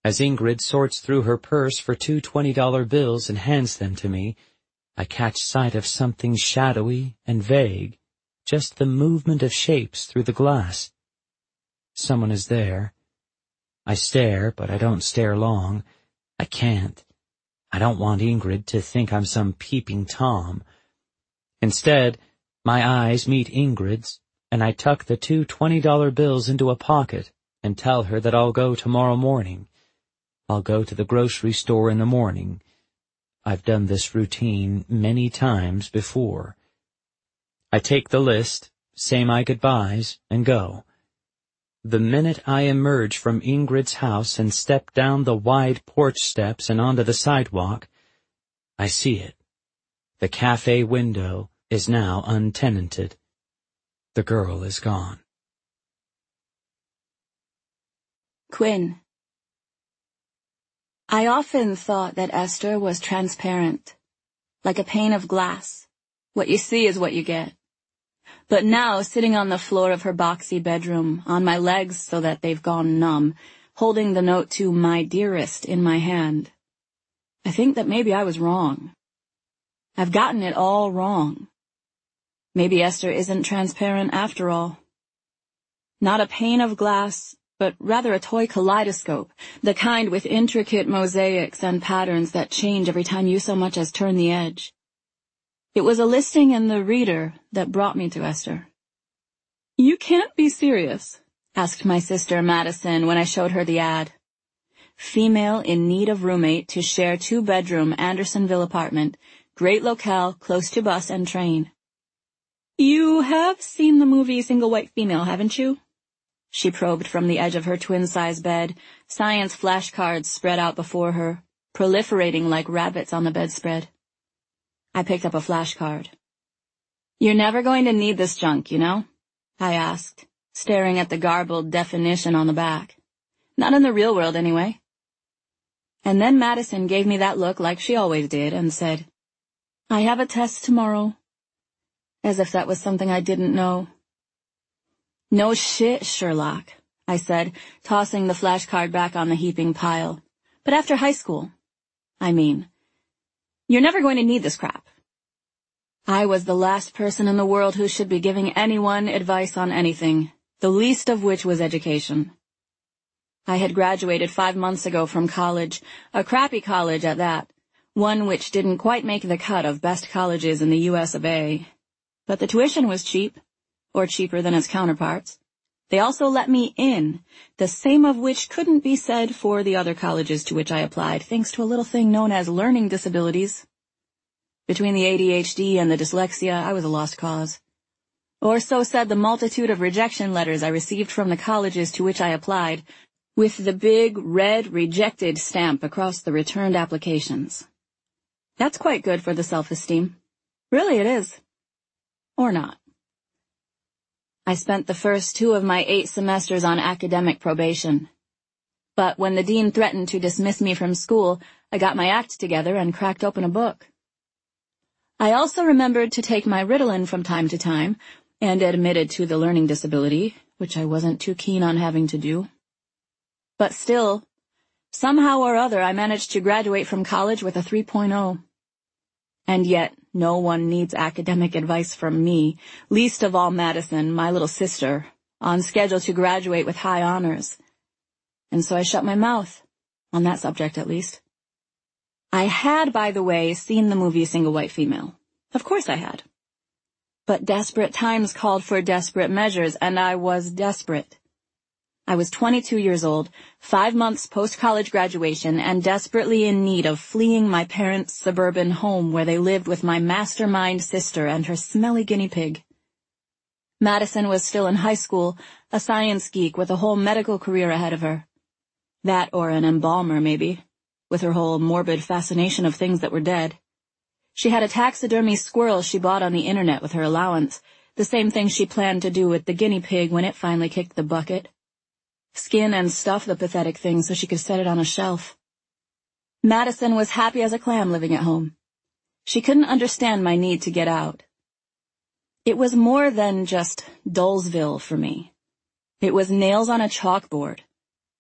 As Ingrid sorts through her purse for two $20 bills and hands them to me, I catch sight of something shadowy and vague, just the movement of shapes through the glass. Someone is there. I stare, but I don't stare long. I can't. I don't want Ingrid to think I'm some peeping Tom. Instead, my eyes meet Ingrid's, and I tuck the two $20 bills into a pocket and tell her that I'll go tomorrow morning. I'll go to the grocery store in the morning. I've done this routine many times before. I take the list, say my goodbyes, and go. The minute I emerge from Ingrid's house and step down the wide porch steps and onto the sidewalk, I see it. The cafe window is now untenanted. The girl is gone. Quinn. I often thought that Esther was transparent, like a pane of glass. What you see is what you get. But now, sitting on the floor of her boxy bedroom, on my legs so that they've gone numb, holding the note to "My Dearest" in my hand, I think that maybe I was wrong. I've gotten it all wrong. Maybe Esther isn't transparent after all. Not a pane of glass, but rather a toy kaleidoscope, the kind with intricate mosaics and patterns that change every time you so much as turn the edge. It was a listing in the Reader that brought me to Esther. "You can't be serious," asked my sister Madison when I showed her the ad. Female in need of roommate to share two-bedroom Andersonville apartment, great locale, close to bus and train. "You have seen the movie Single White Female, haven't you?" She probed from the edge of her twin-size bed, science flashcards spread out before her, proliferating like rabbits on the bedspread. I picked up a flashcard. "You're never going to need this junk, you know?" I asked, staring at the garbled definition on the back. "Not in the real world, anyway." And then Madison gave me that look like she always did and said, "I have a test tomorrow," as if that was something I didn't know. "No shit, Sherlock," I said, tossing the flashcard back on the heaping pile. "But after high school, I mean, you're never going to need this crap." I was the last person in the world who should be giving anyone advice on anything, the least of which was education. I had graduated 5 months ago from college, a crappy college at that, one which didn't quite make the cut of best colleges in the US of A. But the tuition was cheap, or cheaper than its counterparts. They also let me in, the same of which couldn't be said for the other colleges to which I applied, thanks to a little thing known as learning disabilities. Between the ADHD and the dyslexia, I was a lost cause. Or so said the multitude of rejection letters I received from the colleges to which I applied, with the big red rejected stamp across the returned applications. That's quite good for the self-esteem. Really it is. Or not. I spent the first 2 of my 8 semesters on academic probation. But when the dean threatened to dismiss me from school, I got my act together and cracked open a book. I also remembered to take my Ritalin from time to time, and admitted to the learning disability, which I wasn't too keen on having to do. But still, somehow or other I managed to graduate from college with a 3.0. And yet, no one needs academic advice from me, least of all Madison, my little sister, on schedule to graduate with high honors. And so I shut my mouth, on that subject at least. I had, by the way, seen the movie Single White Female. Of course I had. But desperate times called for desperate measures, and I was desperate. I was 22 years old, 5 months post-college graduation, and desperately in need of fleeing my parents' suburban home where they lived with my mastermind sister and her smelly guinea pig. Madison was still in high school, a science geek with a whole medical career ahead of her. That or an embalmer, maybe, with her whole morbid fascination of things that were dead. She had a taxidermy squirrel she bought on the internet with her allowance, the same thing she planned to do with the guinea pig when it finally kicked the bucket. Skin and stuff the pathetic thing so she could set it on a shelf. Madison was happy as a clam living at home. She couldn't understand my need to get out. It was more than just Dullsville for me. It was nails on a chalkboard.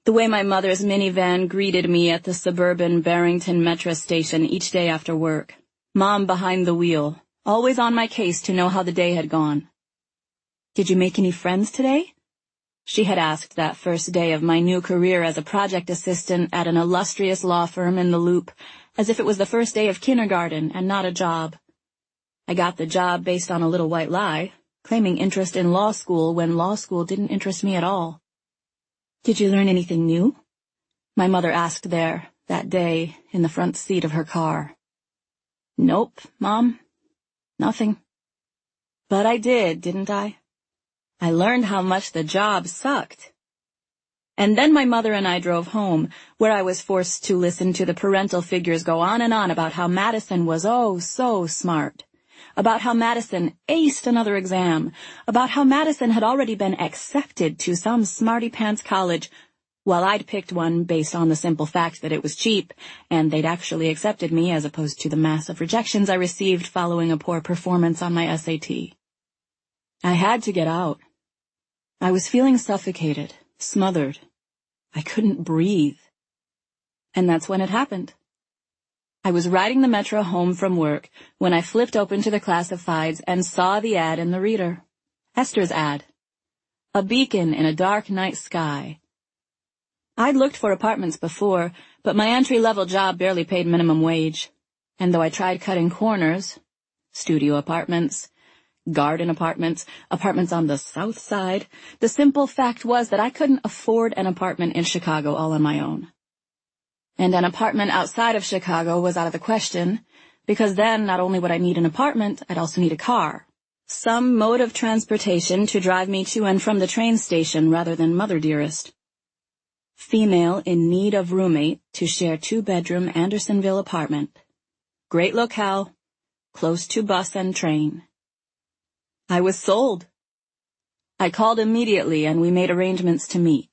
The way my mother's minivan greeted me at the suburban Barrington Metro station each day after work. Mom behind the wheel, always on my case to know how the day had gone. "Did you make any friends today?" she had asked that first day of my new career as a project assistant at an illustrious law firm in the Loop, as if it was the first day of kindergarten and not a job. I got the job based on a little white lie, claiming interest in law school when law school didn't interest me at all. "Did you learn anything new?" my mother asked there, that day, in the front seat of her car. "Nope, Mom. Nothing." "But I did, didn't I? I learned how much the job sucked." And then my mother and I drove home, where I was forced to listen to the parental figures go on and on about how Madison was oh so smart, about how Madison aced another exam, about how Madison had already been accepted to some smarty-pants college, while I'd picked one based on the simple fact that it was cheap, and they'd actually accepted me as opposed to the mass of rejections I received following a poor performance on my SAT. I had to get out. I was feeling suffocated, smothered. I couldn't breathe. And that's when it happened. I was riding the Metro home from work when I flipped open to the classifieds and saw the ad in the reader. Esther's ad. A beacon in a dark night sky. I'd looked for apartments before, but my entry-level job barely paid minimum wage. And though I tried cutting corners, studio apartments, garden apartments, apartments on the south side, the simple fact was that I couldn't afford an apartment in Chicago all on my own. And an apartment outside of Chicago was out of the question, because then not only would I need an apartment, I'd also need a car. Some mode of transportation to drive me to and from the train station rather than Mother Dearest. Female in need of roommate to share 2-bedroom Andersonville apartment. Great locale, close to bus and train. I was sold. I called immediately and we made arrangements to meet.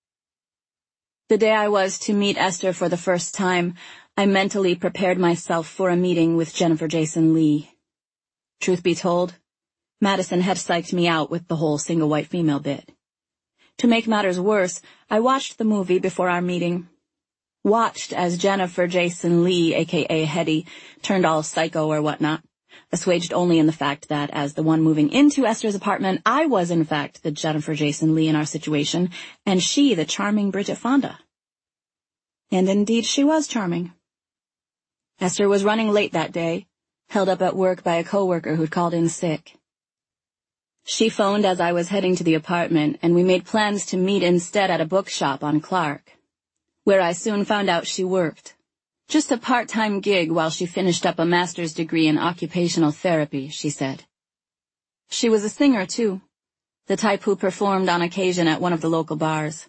The day I was to meet Esther for the first time, I mentally prepared myself for a meeting with Jennifer Jason Leigh. Truth be told, Madison had psyched me out with the whole single white female bit. To make matters worse, I watched the movie before our meeting. Watched as Jennifer Jason Leigh, a.k.a. Hetty, turned all psycho or whatnot. Assuaged only in the fact that, as the one moving into Esther's apartment, I was in fact the Jennifer Jason Leigh in our situation, and she the charming Bridget Fonda. And indeed she was charming. Esther was running late that day, held up at work by a coworker who'd called in sick. She phoned as I was heading to the apartment, and we made plans to meet instead at a bookshop on Clark, where I soon found out she worked. Just a part-time gig while she finished up a master's degree in occupational therapy, she said. She was a singer, too, the type who performed on occasion at one of the local bars.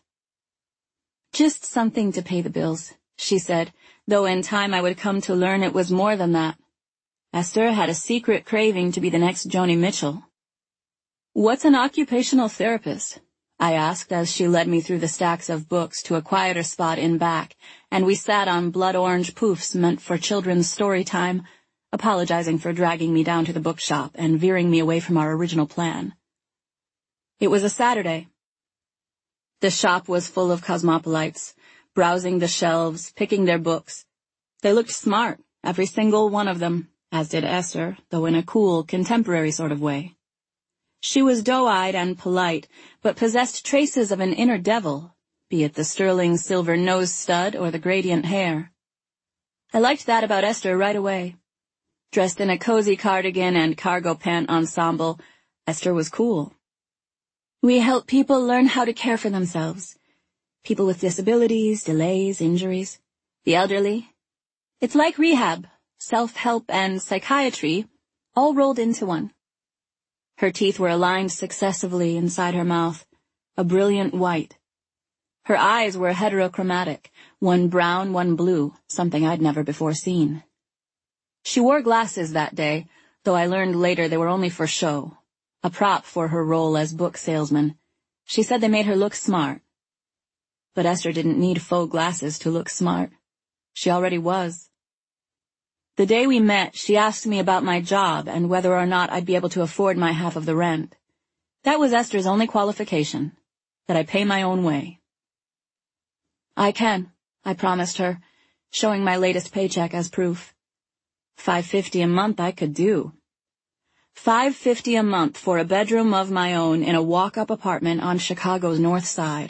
Just something to pay the bills, she said, though in time I would come to learn it was more than that. Esther had a secret craving to be the next Joni Mitchell. "What's an occupational therapist?" I asked as she led me through the stacks of books to a quieter spot in back, and we sat on blood-orange poofs meant for children's story time, apologizing for dragging me down to the bookshop and veering me away from our original plan. It was a Saturday. The shop was full of cosmopolites, browsing the shelves, picking their books. They looked smart, every single one of them, as did Esther, though in a cool, contemporary sort of way. She was doe-eyed and polite, but possessed traces of an inner devil, be it the sterling silver nose stud or the gradient hair. I liked that about Esther right away. Dressed in a cozy cardigan and cargo pant ensemble, Esther was cool. "We help people learn how to care for themselves. People with disabilities, delays, injuries, the elderly. It's like rehab, self-help, and psychiatry, all rolled into one." Her teeth were aligned successively inside her mouth, a brilliant white. Her eyes were heterochromatic, one brown, one blue, something I'd never before seen. She wore glasses that day, though I learned later they were only for show, a prop for her role as book salesman. She said they made her look smart. But Esther didn't need faux glasses to look smart. She already was. The day we met, she asked me about my job and whether or not I'd be able to afford my half of the rent. That was Esther's only qualification, that I pay my own way. I can, I promised her, showing my latest paycheck as proof. $5.50 a month I could do. $5.50 a month for a bedroom of my own in a walk-up apartment on Chicago's North Side.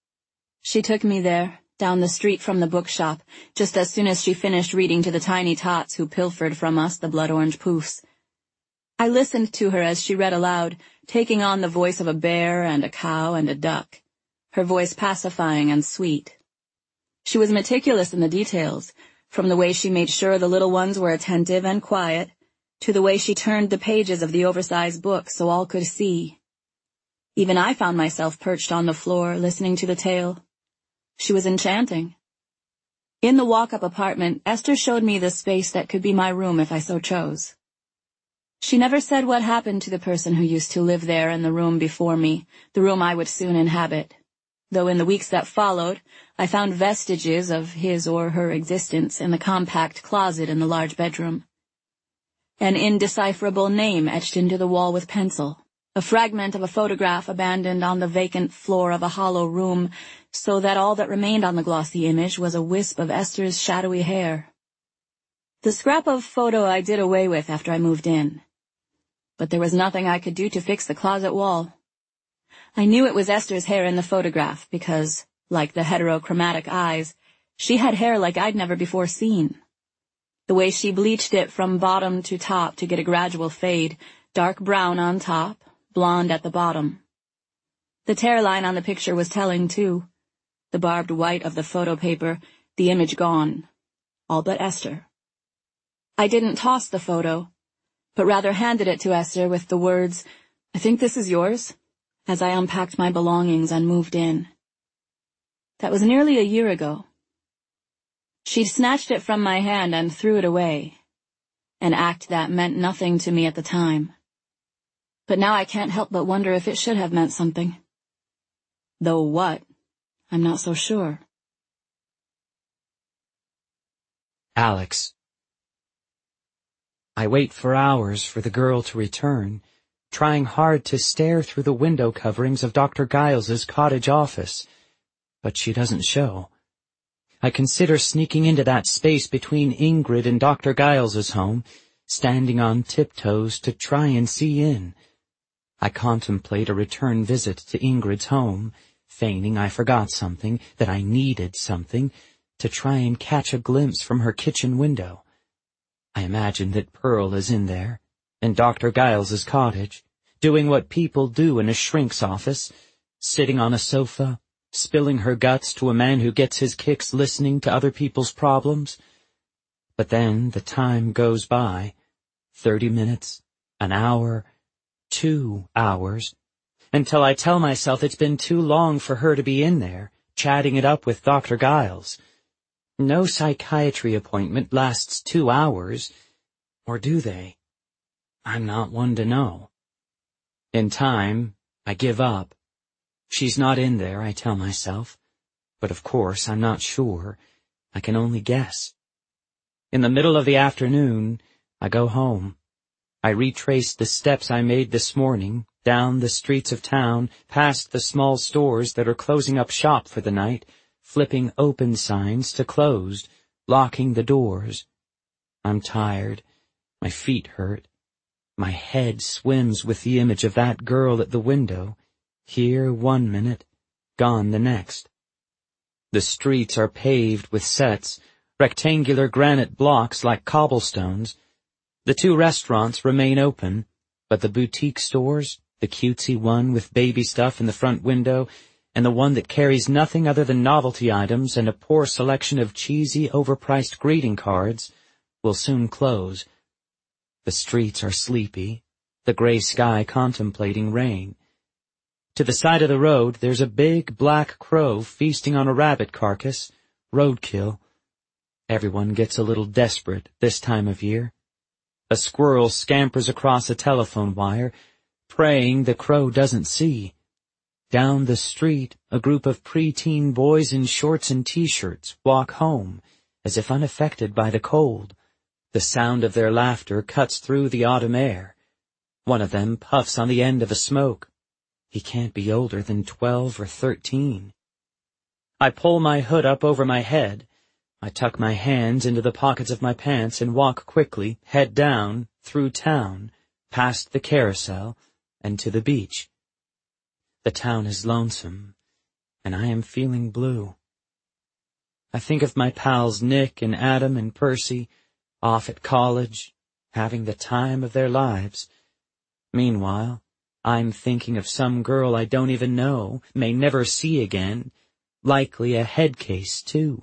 She took me there, down the street from the bookshop, just as soon as she finished reading to the tiny tots who pilfered from us the blood-orange poofs. I listened to her as she read aloud, taking on the voice of a bear and a cow and a duck, her voice pacifying and sweet. She was meticulous in the details, from the way she made sure the little ones were attentive and quiet, to the way she turned the pages of the oversized book so all could see. Even I found myself perched on the floor, listening to the tale. She was enchanting. In the walk-up apartment, Esther showed me the space that could be my room if I so chose. She never said what happened to the person who used to live there in the room before me, the room I would soon inhabit, though in the weeks that followed, I found vestiges of his or her existence in the compact closet in the large bedroom. An indecipherable name etched into the wall with pencil, a fragment of a photograph abandoned on the vacant floor of a hollow room, so that all that remained on the glossy image was a wisp of Esther's shadowy hair. The scrap of photo I did away with after I moved in. But there was nothing I could do to fix the closet wall. I knew it was Esther's hair in the photograph because, like the heterochromatic eyes, she had hair like I'd never before seen. The way she bleached it from bottom to top to get a gradual fade, dark brown on top, blonde at the bottom. The tear line on the picture was telling, too. The barbed white of the photo paper, the image gone. All but Esther. I didn't toss the photo, but rather handed it to Esther with the words, "I think this is yours," as I unpacked my belongings and moved in. That was nearly a year ago. She'd snatched it from my hand and threw it away, an act that meant nothing to me at the time. But now I can't help but wonder if it should have meant something. Though what, I'm not so sure. Alex. I wait for hours for the girl to return, trying hard to stare through the window coverings of Dr. Giles's cottage office, but she doesn't show. I consider sneaking into that space between Ingrid and Dr. Giles's home, standing on tiptoes to try and see in. I contemplate a return visit to Ingrid's home, feigning I forgot something, that I needed something, to try and catch a glimpse from her kitchen window. I imagine that Pearl is in there, in Dr. Giles's cottage, doing what people do in a shrink's office, sitting on a sofa, spilling her guts to a man who gets his kicks listening to other people's problems. But then the time goes by, 30 minutes, an hour, 2 hours, until I tell myself it's been too long for her to be in there, chatting it up with Dr. Giles. No psychiatry appointment lasts 2 hours, or do they? I'm not one to know. In time, I give up. She's not in there, I tell myself, but of course I'm not sure. I can only guess. In the middle of the afternoon, I go home. I retrace the steps I made this morning, down the streets of town, past the small stores that are closing up shop for the night, flipping open signs to closed, locking the doors. I'm tired. My feet hurt. My head swims with the image of that girl at the window, here 1 minute, gone the next. The streets are paved with sets, rectangular granite blocks like cobblestones. The 2 restaurants remain open, but the boutique stores, the cutesy one with baby stuff in the front window, and the one that carries nothing other than novelty items and a poor selection of cheesy, overpriced greeting cards, will soon close. The streets are sleepy, the gray sky contemplating rain. To the side of the road there's a big black crow feasting on a rabbit carcass, roadkill. Everyone gets a little desperate this time of year. A squirrel scampers across a telephone wire, praying the crow doesn't see. Down the street, a group of preteen boys in shorts and t-shirts walk home, as if unaffected by the cold. The sound of their laughter cuts through the autumn air. One of them puffs on the end of a smoke. He can't be older than 12 or 13. I pull my hood up over my head. I tuck my hands into the pockets of my pants and walk quickly, head down, through town, past the carousel, and to the beach. The town is lonesome, and I am feeling blue. I think of my pals Nick and Adam and Percy, off at college, having the time of their lives. Meanwhile, I'm thinking of some girl I don't even know, may never see again, likely a head case, too.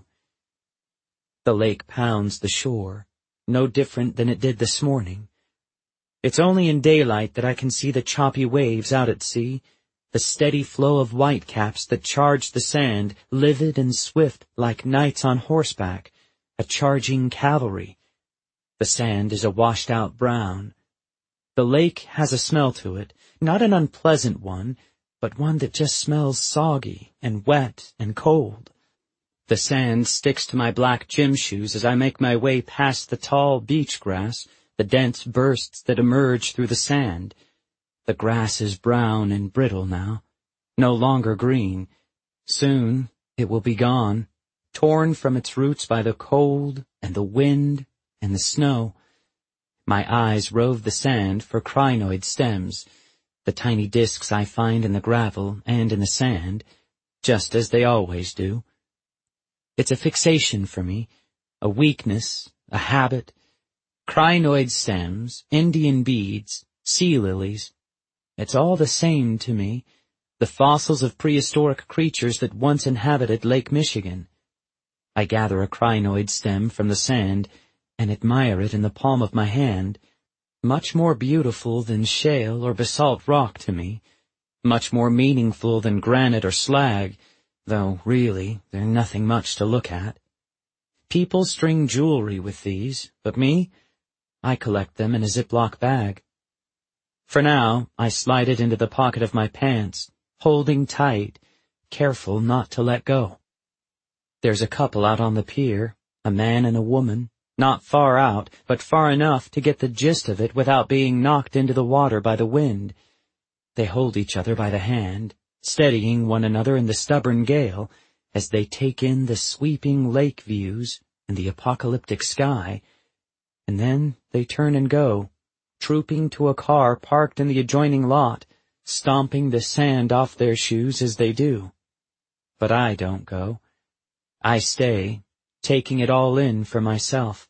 The lake pounds the shore, no different than it did this morning. It's only in daylight that I can see the choppy waves out at sea, the steady flow of whitecaps that charge the sand, livid and swift like knights on horseback, a charging cavalry. The sand is a washed-out brown. The lake has a smell to it, not an unpleasant one, but one that just smells soggy and wet and cold. The sand sticks to my black gym shoes as I make my way past the tall beach grass, the dense bursts that emerge through the sand. The grass is brown and brittle now, no longer green. Soon it will be gone, torn from its roots by the cold and the wind and the snow. My eyes rove the sand for crinoid stems, the tiny discs I find in the gravel and in the sand, just as they always do. It's a fixation for me, a weakness, a habit. Crinoid stems, Indian beads, sea lilies. It's all the same to me, the fossils of prehistoric creatures that once inhabited Lake Michigan. I gather a crinoid stem from the sand and admire it in the palm of my hand, much more beautiful than shale or basalt rock to me, much more meaningful than granite or slag, though really they're nothing much to look at. People string jewelry with these, but me, I collect them in a Ziploc bag. For now, I slide it into the pocket of my pants, holding tight, careful not to let go. There's a couple out on the pier, a man and a woman, not far out, but far enough to get the gist of it without being knocked into the water by the wind. They hold each other by the hand, steadying one another in the stubborn gale, as they take in the sweeping lake views and the apocalyptic sky, and then they turn and go, trooping to a car parked in the adjoining lot, stomping the sand off their shoes as they do. But I don't go. I stay, taking it all in for myself.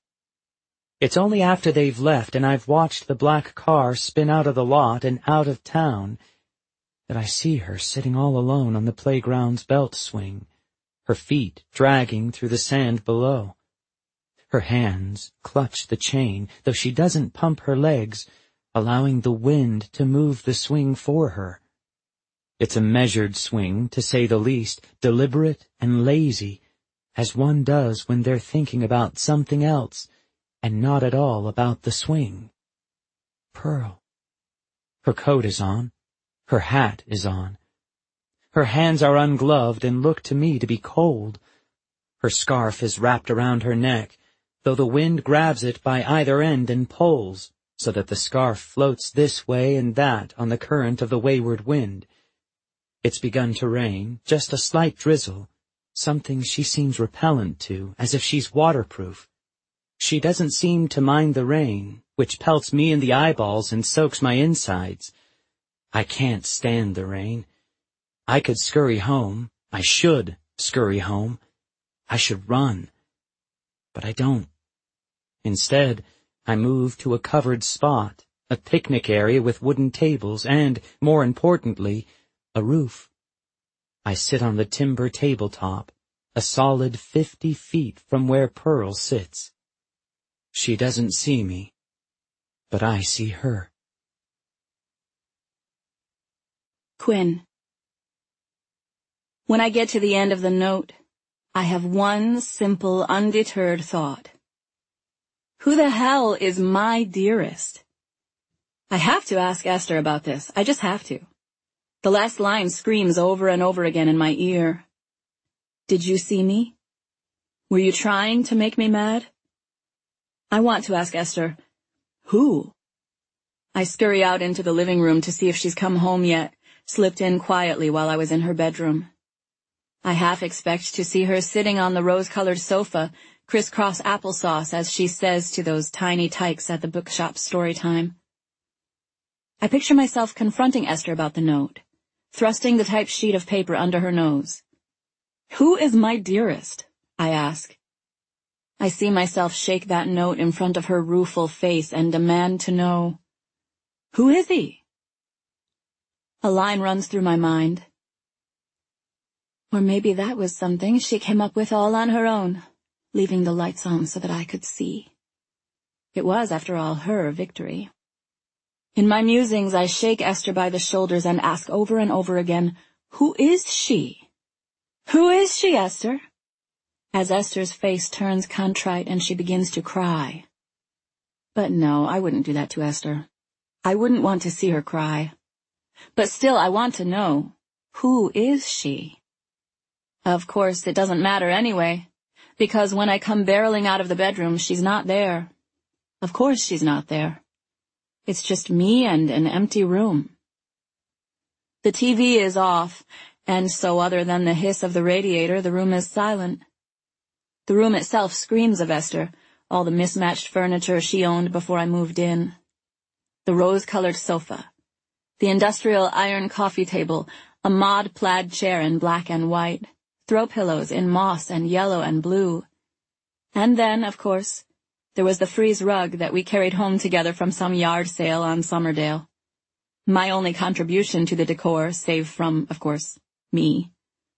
It's only after they've left and I've watched the black car spin out of the lot and out of town that I see her sitting all alone on the playground's belt swing, her feet dragging through the sand below. Her hands clutch the chain, though she doesn't pump her legs, allowing the wind to move the swing for her. It's a measured swing, to say the least, deliberate and lazy, as one does when they're thinking about something else, and not at all about the swing. Pearl. Her coat is on. Her hat is on. Her hands are ungloved and look to me to be cold. Her scarf is wrapped around her neck, though the wind grabs it by either end and pulls, so that the scarf floats this way and that on the current of the wayward wind. It's begun to rain, just a slight drizzle, something she seems repellent to, as if she's waterproof. She doesn't seem to mind the rain, which pelts me in the eyeballs and soaks my insides. I can't stand the rain. I could scurry home. I should scurry home. I should run. But I don't. Instead, I move to a covered spot, a picnic area with wooden tables and, more importantly, a roof. I sit on the timber tabletop, a solid 50 feet from where Pearl sits. She doesn't see me, but I see her. Quinn. When I get to the end of the note, I have one simple, undeterred thought. Who the hell is my dearest? I have to ask Esther about this. I just have to. The last line screams over and over again in my ear. Did you see me? Were you trying to make me mad? I want to ask Esther, who? I scurry out into the living room to see if she's come home yet, slipped in quietly while I was in her bedroom. I half expect to see her sitting on the rose-colored sofa, crisscross applesauce as she says to those tiny tykes at the bookshop story time. I picture myself confronting Esther about the note, thrusting the typed sheet of paper under her nose. "Who is my dearest?" I ask. I see myself shake that note in front of her rueful face and demand to know, "Who is he?" A line runs through my mind. Or maybe that was something she came up with all on her own, leaving the lights on so that I could see. It was, after all, her victory. In my musings, I shake Esther by the shoulders and ask over and over again, "Who is she? Who is she, Esther?" As Esther's face turns contrite and she begins to cry. But no, I wouldn't do that to Esther. I wouldn't want to see her cry. But still, I want to know, who is she? Of course, it doesn't matter anyway, because when I come barreling out of the bedroom, she's not there. Of course she's not there. It's just me and an empty room. The TV is off, and so other than the hiss of the radiator, the room is silent. The room itself screams of Esther, all the mismatched furniture she owned before I moved in. The rose-colored sofa, the industrial iron coffee table, a mod plaid chair in black and white, throw pillows in moss and yellow and blue. And then, of course, there was the frieze rug that we carried home together from some yard sale on Summerdale. My only contribution to the decor, save from, of course, me.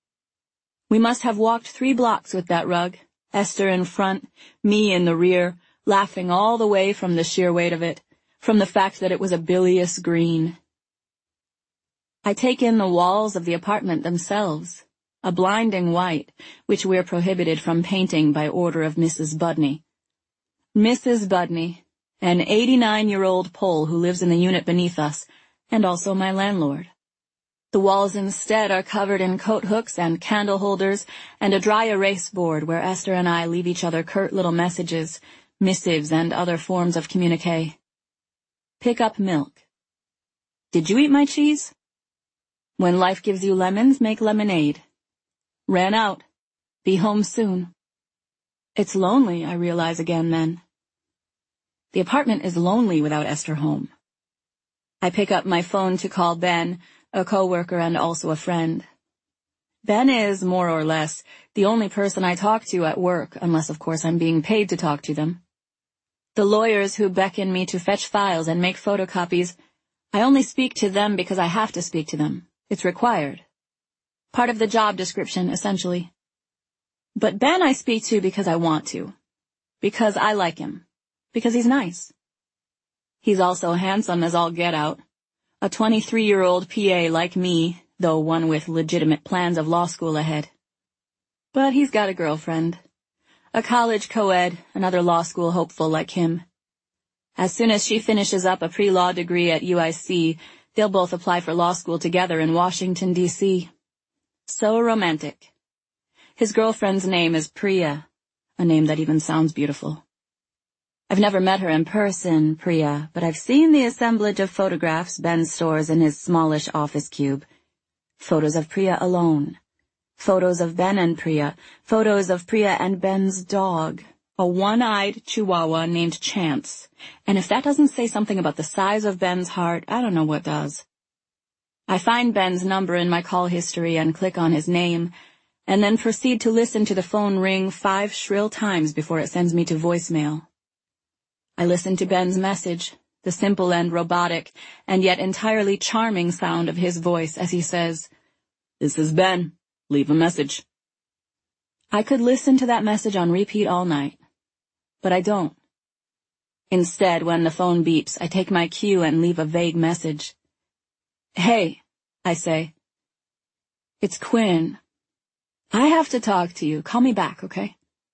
We must have walked 3 blocks with that rug, Esther in front, me in the rear, laughing all the way from the sheer weight of it, from the fact that it was a bilious green. I take in the walls of the apartment themselves, a blinding white, which we're prohibited from painting by order of Mrs. Budney. Mrs. Budney, an 89-year-old Pole who lives in the unit beneath us, and also my landlord. The walls instead are covered in coat hooks and candle holders and a dry erase board where Esther and I leave each other curt little messages, missives, and other forms of communique. Pick up milk. Did you eat my cheese? When life gives you lemons, make lemonade. Ran out. Be home soon. It's lonely, I realize again then. The apartment is lonely without Esther home. I pick up my phone to call Ben, a coworker and also a friend. Ben is, more or less, the only person I talk to at work, unless of course I'm being paid to talk to them. The lawyers who beckon me to fetch files and make photocopies, I only speak to them because I have to speak to them. It's required. Part of the job description, essentially. But Ben I speak to because I want to. Because I like him. Because he's nice. He's also handsome as all get out. A 23-year-old PA like me, though one with legitimate plans of law school ahead. But he's got a girlfriend. A college co-ed, another law school hopeful like him. As soon as she finishes up a pre-law degree at UIC, they'll both apply for law school together in Washington, D.C. So romantic. His girlfriend's name is Priya, a name that even sounds beautiful. I've never met her in person, Priya, but I've seen the assemblage of photographs Ben stores in his smallish office cube. Photos of Priya alone. Photos of Ben and Priya. Photos of Priya and Ben's dog, a one-eyed chihuahua named Chance. And if that doesn't say something about the size of Ben's heart, I don't know what does. I find Ben's number in my call history and click on his name, and then proceed to listen to the phone ring 5 shrill times before it sends me to voicemail. I listen to Ben's message, the simple and robotic, and yet entirely charming sound of his voice as he says, "This is Ben. Leave a message." I could listen to that message on repeat all night, but I don't. Instead, when the phone beeps, I take my cue and leave a vague message. "Hey," I say. "It's Quinn. I have to talk to you. Call me back, okay?"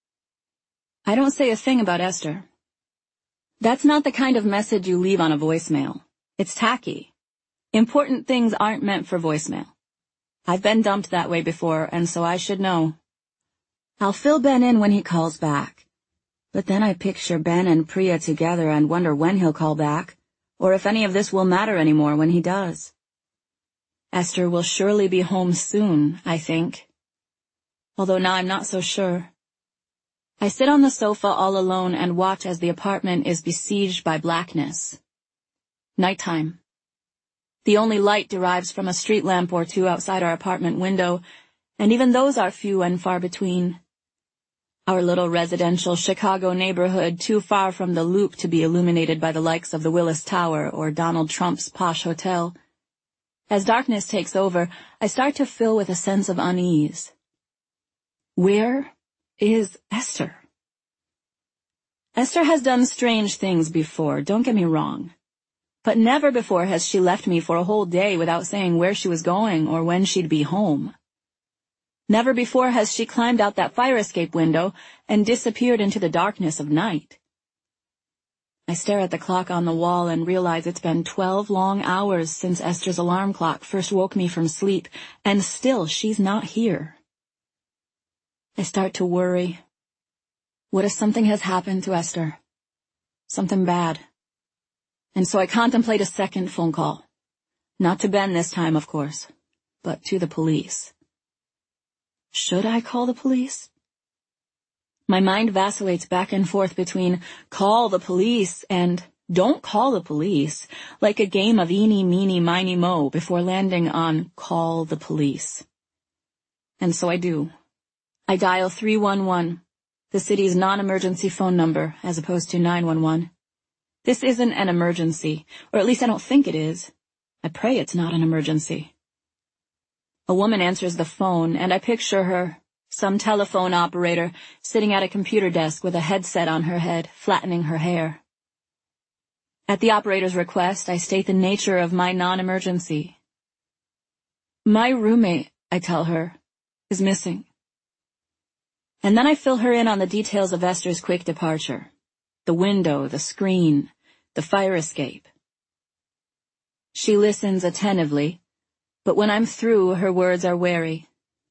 I don't say a thing about Esther. That's not the kind of message you leave on a voicemail. It's tacky. Important things aren't meant for voicemail. I've been dumped that way before, and so I should know. I'll fill Ben in when he calls back. But then I picture Ben and Priya together and wonder when he'll call back, or if any of this will matter anymore when he does. Esther will surely be home soon, I think. although now I'm not so sure. I sit on the sofa all alone and watch as the apartment is besieged by blackness. Nighttime. The only light derives from a street lamp or two outside our apartment window, and even those are few and far between. Our little residential Chicago neighborhood too far from the Loop to be illuminated by the likes of the Willis Tower or Donald Trump's posh hotel. As darkness takes over, I start to fill with a sense of unease. Where is Esther? Esther has done strange things before, don't get me wrong. But never before has she left me for a whole day without saying where she was going or when she'd be home. Never before has she climbed out that fire escape window and disappeared into the darkness of night. I stare at the clock on the wall and realize it's been 12 long hours since Esther's alarm clock first woke me from sleep, and still she's not here. I start to worry. What if something has happened to Esther? Something bad. And so I contemplate a second phone call. Not to Ben this time, of course, but to the police. Should I call the police? My mind vacillates back and forth between call the police and don't call the police, like a game of eeny, meeny, miny, moe before landing on call the police. And so I do. I dial 311, the city's non-emergency phone number, as opposed to 911. This isn't an emergency, or at least I don't think it is. I pray it's not an emergency. A woman answers the phone, and I picture her, some telephone operator, sitting at a computer desk with a headset on her head, flattening her hair. At the operator's request, I state the nature of my non-emergency. My roommate, I tell her, is missing. And then I fill her in on the details of Esther's quick departure. The window, the screen, the fire escape. She listens attentively, but when I'm through, her words are wary.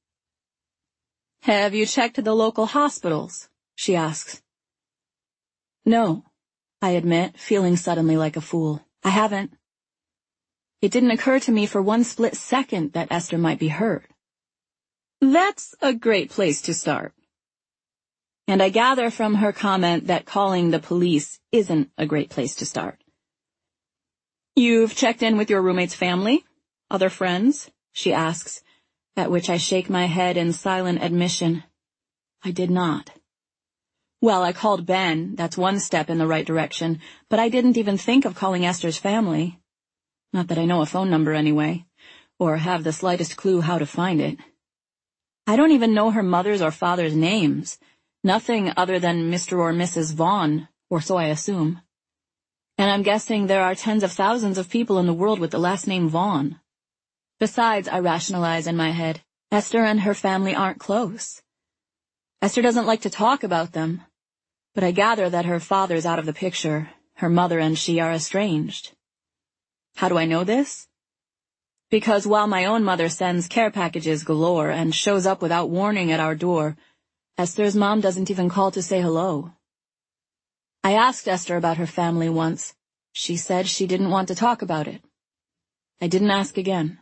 Have you checked the local hospitals? She asks. No, I admit, feeling suddenly like a fool. I haven't. It didn't occur to me for one split second that Esther might be hurt. That's a great place to start. And I gather from her comment that calling the police isn't a great place to start. You've checked in with your roommate's family? Other friends? She asks, at which I shake my head in silent admission. I did not. Well, I called Ben, that's one step in the right direction, but I didn't even think of calling Esther's family. Not that I know a phone number anyway, or have the slightest clue how to find it. I don't even know her mother's or father's names. Nothing other than Mr. or Mrs. Vaughn, or so I assume. And I'm guessing there are tens of thousands of people in the world with the last name Vaughn. Besides, I rationalize in my head, Esther and her family aren't close. Esther doesn't like to talk about them, but I gather that her father's out of the picture. Her mother and she are estranged. How do I know this? Because while my own mother sends care packages galore and shows up without warning at our door, Esther's mom doesn't even call to say hello. I asked Esther about her family once. She said she didn't want to talk about it. I didn't ask again.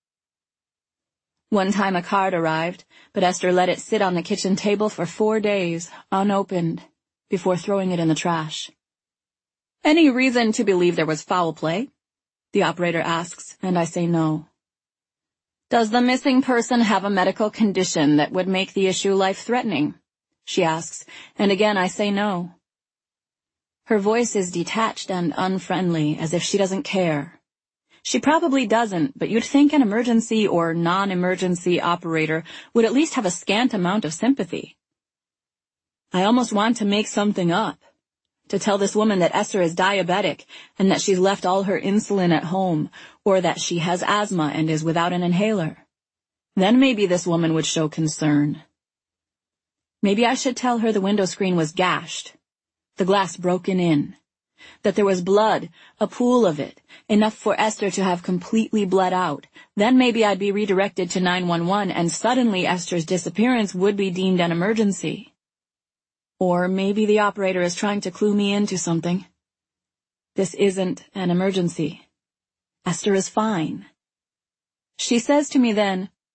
One time a card arrived, but Esther let it sit on the kitchen table for 4 days, unopened, before throwing it in the trash. Any reason to believe there was foul play? The operator asks, and I say no. Does the missing person have a medical condition that would make the issue life-threatening? She asks, and again I say no. Her voice is detached and unfriendly, as if she doesn't care. She probably doesn't, but you'd think an emergency or non-emergency operator would at least have a scant amount of sympathy. I almost want to make something up, to tell this woman that Esther is diabetic and that she's left all her insulin at home, or that she has asthma and is without an inhaler. Then maybe this woman would show concern. Maybe I should tell her the window screen was gashed, the glass broken in, that there was blood, a pool of it, enough for Esther to have completely bled out. Then maybe I'd be redirected to 911 and suddenly Esther's disappearance would be deemed an emergency. Or maybe the operator is trying to clue me into something. This isn't an emergency. Esther is fine. She says to me then,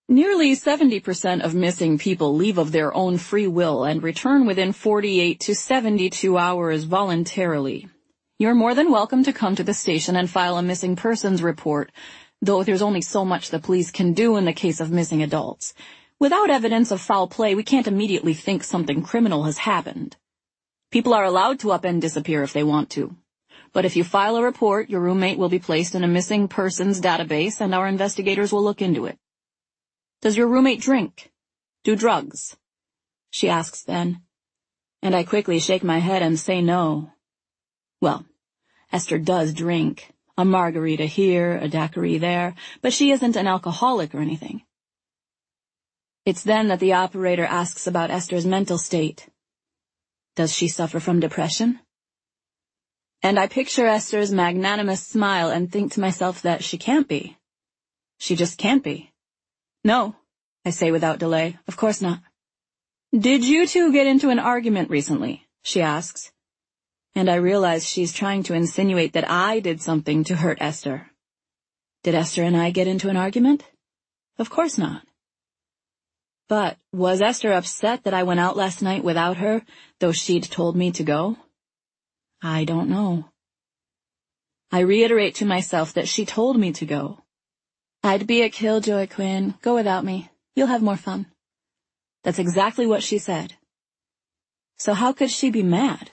Nearly 70% of missing people leave of their own free will and return within 48 to 72 hours voluntarily. You're more than welcome to come to the station and file a missing persons report, though there's only so much the police can do in the case of missing adults. Without evidence of foul play, we can't immediately think something criminal has happened. People are allowed to up and disappear if they want to. But if you file a report, your roommate will be placed in a missing persons database and our investigators will look into it. Does your roommate drink? Do drugs? She asks then, and I quickly shake my head and say no. Well, Esther does drink, a margarita here, a daiquiri there, but she isn't an alcoholic or anything. It's then that the operator asks about Esther's mental state. Does she suffer from depression? And I picture Esther's magnanimous smile and think to myself that she can't be. She just can't be. No, I say without delay, of course not. Did you two get into an argument recently? She asks. And I realize she's trying to insinuate that I did something to hurt Esther. Did Esther and I get into an argument? Of course not. But was Esther upset that I went out last night without her, though she'd told me to go? I don't know. I reiterate to myself that she told me to go. I'd be a killjoy, Quinn. Go without me. You'll have more fun. That's exactly what she said. So how could she be mad?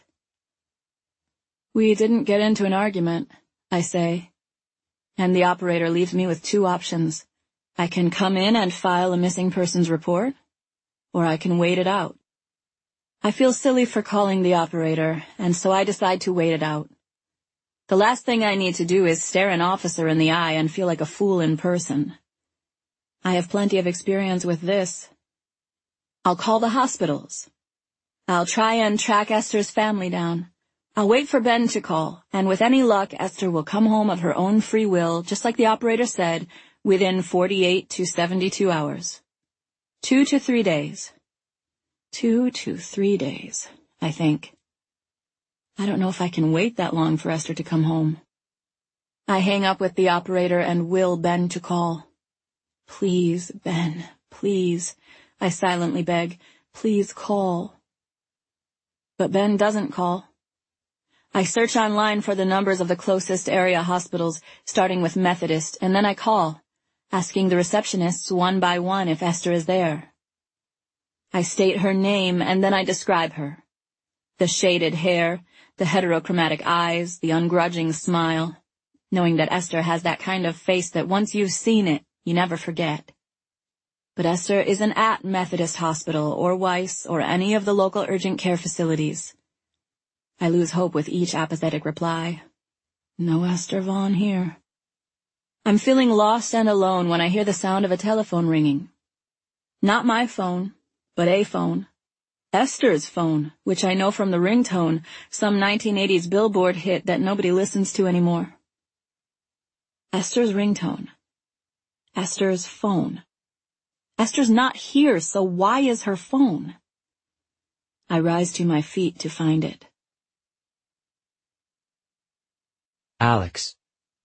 We didn't get into an argument, I say, and the operator leaves me with two options. I can come in and file a missing persons report, or I can wait it out. I feel silly for calling the operator, and so I decide to wait it out. The last thing I need to do is stare an officer in the eye and feel like a fool in person. I have plenty of experience with this. I'll call the hospitals. I'll try and track Esther's family down. I'll wait for Ben to call, and with any luck, Esther will come home of her own free will, just like the operator said, within 48 to 72 hours. 2 to 3 days. 2 to 3 days, I think. I don't know if I can wait that long for Esther to come home. I hang up with the operator and will Ben to call. Please, Ben, please, I silently beg, please call. But Ben doesn't call. I search online for the numbers of the closest area hospitals, starting with Methodist, and then I call, asking the receptionists one by one if Esther is there. I state her name, and then I describe her. The shaded hair, the heterochromatic eyes, the ungrudging smile, knowing that Esther has that kind of face that once you've seen it, you never forget. But Esther isn't at Methodist Hospital or Weiss or any of the local urgent care facilities. I lose hope with each apathetic reply. No Esther Vaughn here. I'm feeling lost and alone when I hear the sound of a telephone ringing. Not my phone, but a phone. Esther's phone, which I know from the ringtone, some 1980s Billboard hit that nobody listens to anymore. Esther's ringtone. Esther's phone. Esther's not here, so why is her phone? I rise to my feet to find it. Alex.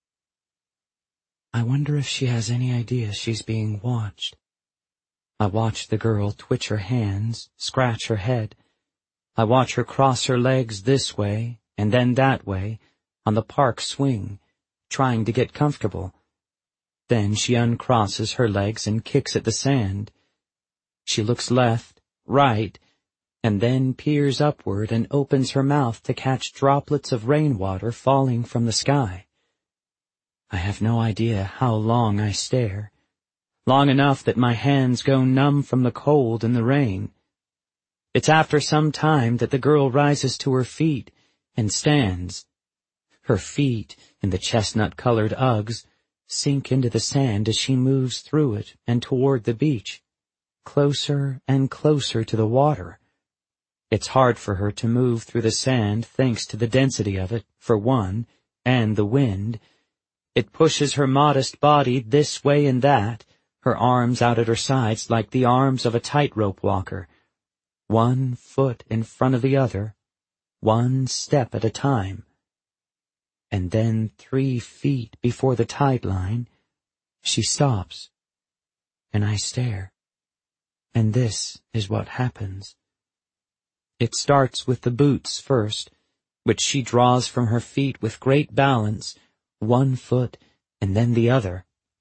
I wonder if she has any idea she's being watched. I watch the girl twitch her hands, scratch her head. I watch her cross her legs this way and then that way on the park swing, trying to get comfortable. Then she uncrosses her legs and kicks at the sand. She looks left, right, and then peers upward and opens her mouth to catch droplets of rainwater falling from the sky. I have no idea how long I stare. Long enough that my hands go numb from the cold and the rain. It's after some time that the girl rises to her feet and stands. Her feet, in the chestnut-colored Uggs, sink into the sand as she moves through it and toward the beach, closer and closer to the water. It's hard for her to move through the sand thanks to the density of it, for one, and the wind. It pushes her modest body this way and that, her arms out at her sides like the arms of a tightrope walker, 1 foot in front of the other, 1 step at a time. And then 3 feet before the tide line, she stops, and I stare. And this is what happens. It starts with the boots first, which she draws from her feet with great balance, one foot and then the other.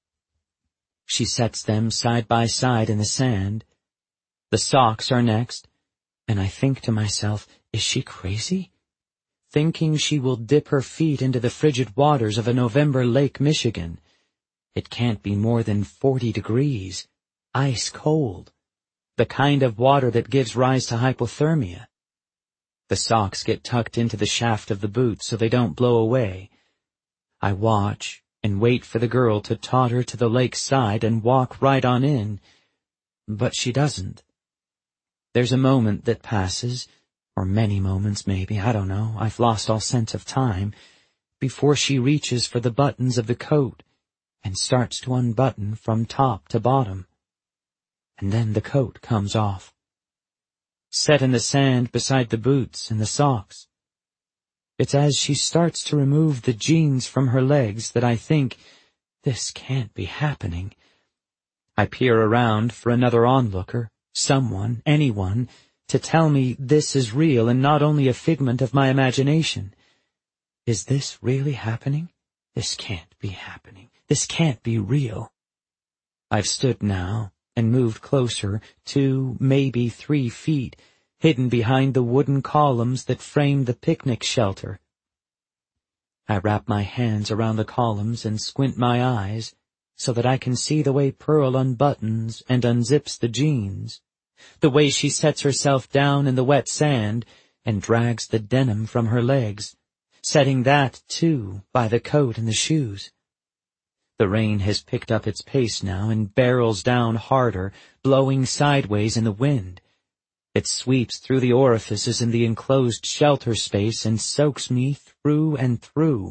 She sets them side by side in the sand. The socks are next, and I think to myself, is she crazy? Thinking she will dip her feet into the frigid waters of a November Lake Michigan. It can't be more than 40 degrees, ice cold, the kind of water that gives rise to hypothermia. The socks get tucked into the shaft of the boot so they don't blow away. I watch and wait for the girl to totter to the lake's side and walk right on in, but she doesn't. There's a moment that passes, or many moments maybe, I don't know, I've lost all sense of time, before she reaches for the buttons of the coat and starts to unbutton from top to bottom. And then the coat comes off, set in the sand beside the boots and the socks. It's as she starts to remove the jeans from her legs that I think, this can't be happening. I peer around for another onlooker, someone, anyone, to tell me this is real and not only a figment of my imagination. Is this really happening? This can't be happening. This can't be real. I've stood now and moved closer, 2, maybe 3 feet, hidden behind the wooden columns that frame the picnic shelter. I wrap my hands around the columns and squint my eyes so that I can see the way Pearl unbuttons and unzips the jeans, the way she sets herself down in the wet sand and drags the denim from her legs, setting that, too, by the coat and the shoes. The rain has picked up its pace now and barrels down harder, blowing sideways in the wind. It sweeps through the orifices in the enclosed shelter space and soaks me through and through.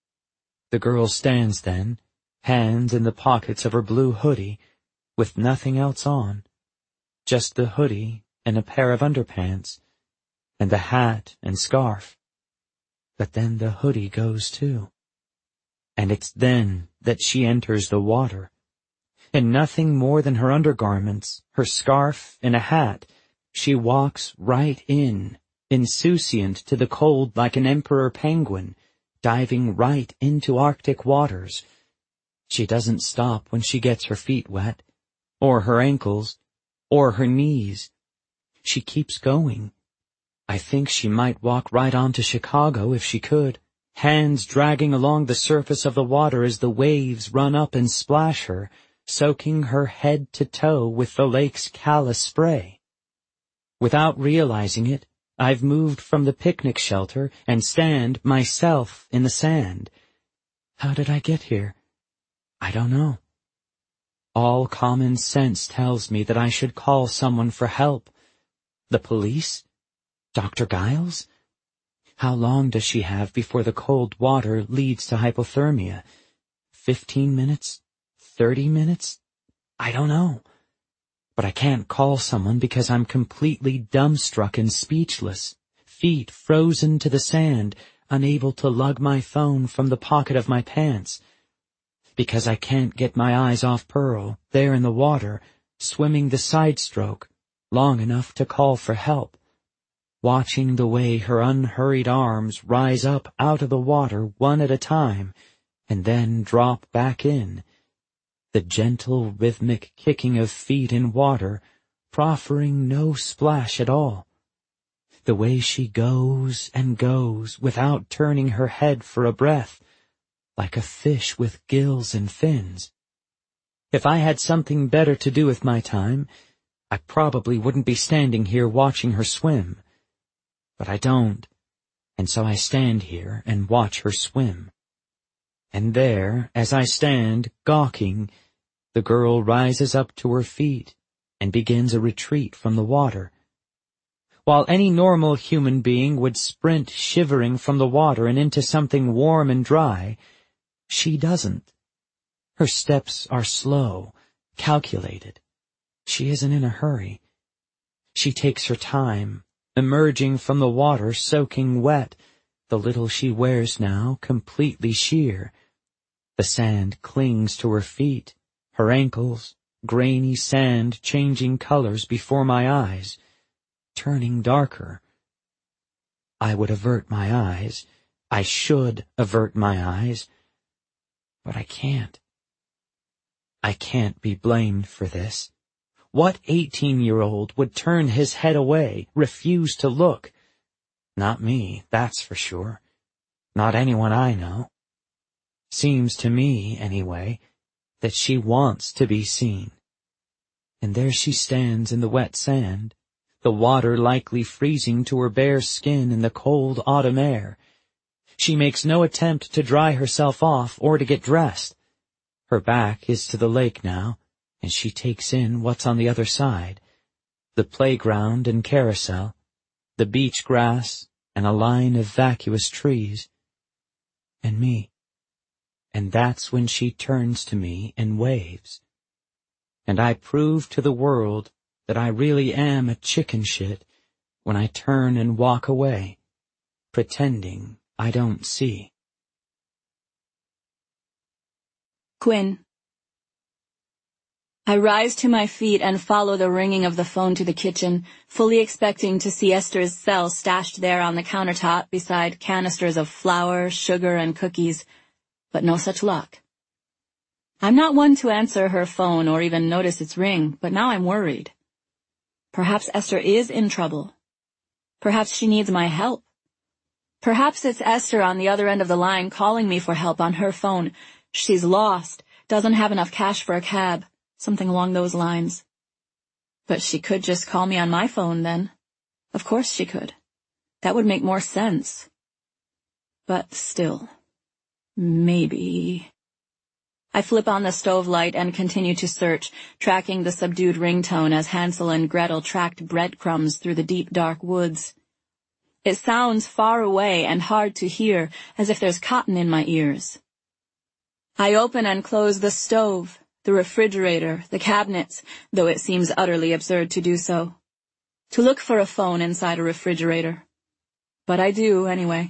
The girl stands then, hands in the pockets of her blue hoodie, with nothing else on, just the hoodie and a pair of underpants, and the hat and scarf. But then the hoodie goes too. And it's then that she enters the water. In nothing more than her undergarments, her scarf, and a hat, she walks right in, insouciant to the cold like an emperor penguin, diving right into Arctic waters. She doesn't stop when she gets her feet wet, or her ankles, or her knees. She keeps going. I think she might walk right on to Chicago if she could, hands dragging along the surface of the water as the waves run up and splash her, soaking her head to toe with the lake's callous spray. Without realizing it, I've moved from the picnic shelter and stand myself in the sand. How did I get here? I don't know. All common sense tells me that I should call someone for help. The police? Dr. Giles? How long does she have before the cold water leads to hypothermia? 15 minutes? 30 minutes? I don't know. But I can't call someone because I'm completely dumbstruck and speechless, feet frozen to the sand, unable to lug my phone from the pocket of my pants. Because I can't get my eyes off Pearl, there in the water, swimming the side stroke, long enough to call for help. Watching the way her unhurried arms rise up out of the water one at a time, and then drop back in. The gentle rhythmic kicking of feet in water, proffering no splash at all. The way she goes and goes without turning her head for a breath, like a fish with gills and fins. If I had something better to do with my time, I probably wouldn't be standing here watching her swim. But I don't, and so I stand here and watch her swim. And there, as I stand, gawking, the girl rises up to her feet and begins a retreat from the water. While any normal human being would sprint shivering from the water and into something warm and dry, she doesn't. Her steps are slow, calculated. She isn't in a hurry. She takes her time, emerging from the water soaking wet, the little she wears now completely sheer. The sand clings to her feet, her ankles, grainy sand changing colors before my eyes, turning darker. I would avert my eyes. I should avert my eyes. But I can't. I can't be blamed for this. What 18-year-old would turn his head away, refuse to look? Not me, that's for sure. Not anyone I know. Seems to me, anyway, that she wants to be seen. And there she stands in the wet sand, the water likely freezing to her bare skin in the cold autumn air. She makes no attempt to dry herself off or to get dressed. Her back is to the lake now, and she takes in what's on the other side, the playground and carousel, the beach grass and a line of vacuous trees, and me. And that's when she turns to me and waves. And I prove to the world that I really am a chicken shit when I turn and walk away, pretending I don't see. Quinn. I rise to my feet and follow the ringing of the phone to the kitchen, fully expecting to see Esther's cell stashed there on the countertop beside canisters of flour, sugar, and cookies, but no such luck. I'm not one to answer her phone or even notice its ring, but now I'm worried. Perhaps Esther is in trouble. Perhaps she needs my help. Perhaps it's Esther on the other end of the line calling me for help on her phone. She's lost, doesn't have enough cash for a cab, something along those lines. But she could just call me on my phone then. Of course she could. That would make more sense. But still, maybe. I flip on the stove light and continue to search, tracking the subdued ringtone as Hansel and Gretel tracked breadcrumbs through the deep, dark woods. It sounds far away and hard to hear, as if there's cotton in my ears. I open and close the stove, the refrigerator, the cabinets, though it seems utterly absurd to do so. To look for a phone inside a refrigerator. But I do, anyway.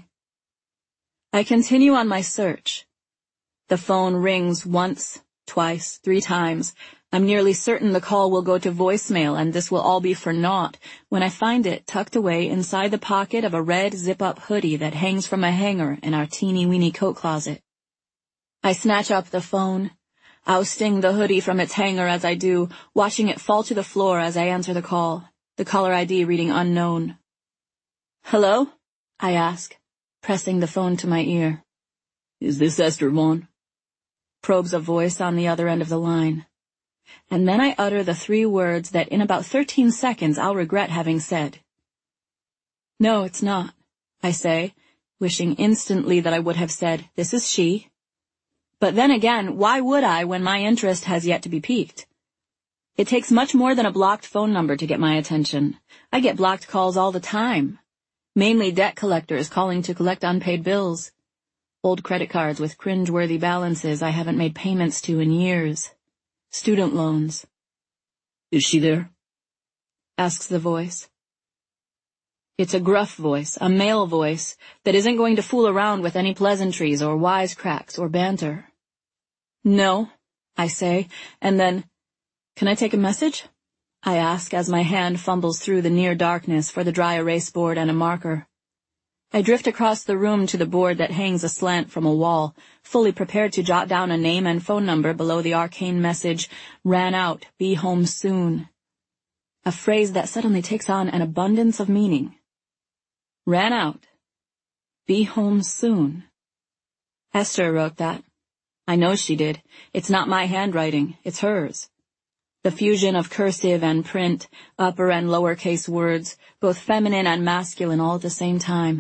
I continue on my search. The phone rings once, twice, 3 times. I'm nearly certain the call will go to voicemail, and this will all be for naught, when I find it tucked away inside the pocket of a red zip-up hoodie that hangs from a hanger in our teeny-weeny coat closet. I snatch up the phone, ousting the hoodie from its hanger as I do, watching it fall to the floor as I answer the call, the caller ID reading unknown. "Hello?" I ask, pressing the phone to my ear. "Is this Esther Vaughn?" probes a voice on the other end of the line. And then I utter the 3 words that in about 13 seconds I'll regret having said. "No, it's not," I say, wishing instantly that I would have said, "This is she." But then again, why would I when my interest has yet to be piqued? It takes much more than a blocked phone number to get my attention. I get blocked calls all the time. Mainly debt collectors calling to collect unpaid bills. Old credit cards with cringe-worthy balances I haven't made payments to in years. Student loans. "Is she there?" asks the voice. It's a gruff voice, a male voice, that isn't going to fool around with any pleasantries or wisecracks or banter. "No," I say, and then, "Can I take a message?" I ask as my hand fumbles through the near darkness for the dry erase board and a marker. I drift across the room to the board that hangs aslant from a wall, fully prepared to jot down a name and phone number below the arcane message, "Ran out, be home soon." A phrase that suddenly takes on an abundance of meaning. Ran out. Be home soon. Esther wrote that. I know she did. It's not my handwriting, it's hers. The fusion of cursive and print, upper and lowercase words, both feminine and masculine all at the same time.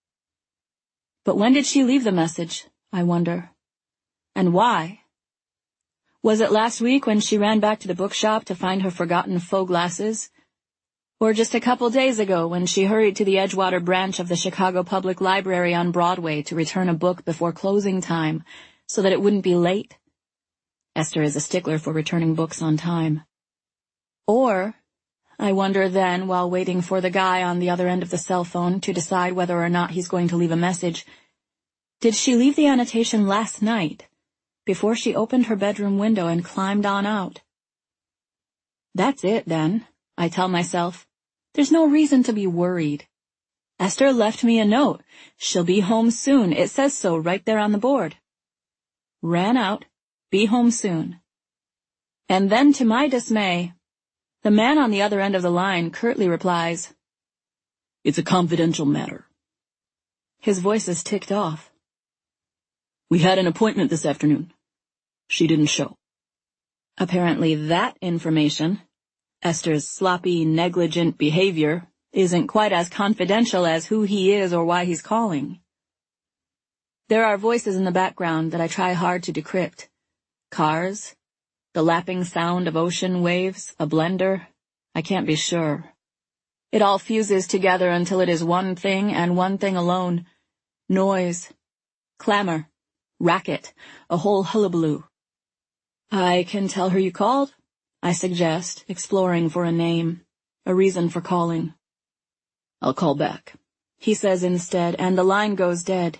But when did she leave the message, I wonder? And why? Was it last week when she ran back to the bookshop to find her forgotten faux glasses? Or just a couple days ago when she hurried to the Edgewater branch of the Chicago Public Library on Broadway to return a book before closing time so that it wouldn't be late? Esther is a stickler for returning books on time. Or, I wonder then, while waiting for the guy on the other end of the cell phone to decide whether or not he's going to leave a message, did she leave the annotation last night, before she opened her bedroom window and climbed on out? That's it, then, I tell myself. There's no reason to be worried. Esther left me a note. She'll be home soon. It says so right there on the board. Ran out. Be home soon. And then, to my dismay, the man on the other end of the line curtly replies, "It's a confidential matter." His voice is ticked off. "We had an appointment this afternoon. She didn't show." Apparently that information, Esther's sloppy, negligent behavior, isn't quite as confidential as who he is or why he's calling. There are voices in the background that I try hard to decrypt. Cars, the lapping sound of ocean waves, a blender. I can't be sure. It all fuses together until it is one thing and one thing alone. Noise, clamor, racket, a whole hullabaloo. "I can tell her you called," I suggest, exploring for a name, a reason for calling. "I'll call back," he says instead, and the line goes dead.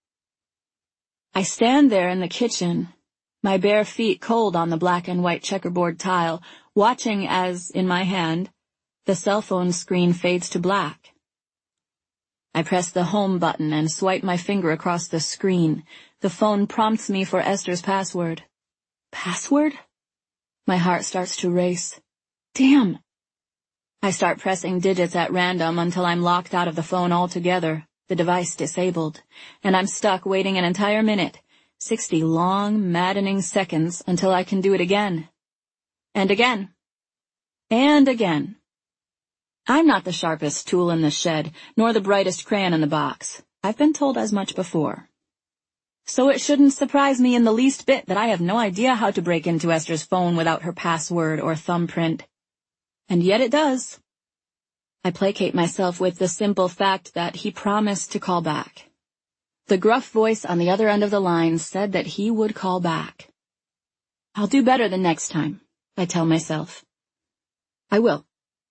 I stand there in the kitchen, my bare feet cold on the black and white checkerboard tile, watching as, in my hand, the cell phone screen fades to black. I press the home button and swipe my finger across the screen. The phone prompts me for Esther's password. Password? My heart starts to race. Damn! I start pressing digits at random until I'm locked out of the phone altogether, the device disabled, and I'm stuck waiting an entire minute, 60 long, maddening seconds until I can do it again. And again. And again. I'm not the sharpest tool in the shed, nor the brightest crayon in the box. I've been told as much before. So it shouldn't surprise me in the least bit that I have no idea how to break into Esther's phone without her password or thumbprint. And yet it does. I placate myself with the simple fact that he promised to call back. The gruff voice on the other end of the line said that he would call back. I'll do better the next time, I tell myself. I will.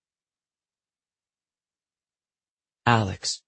Alex.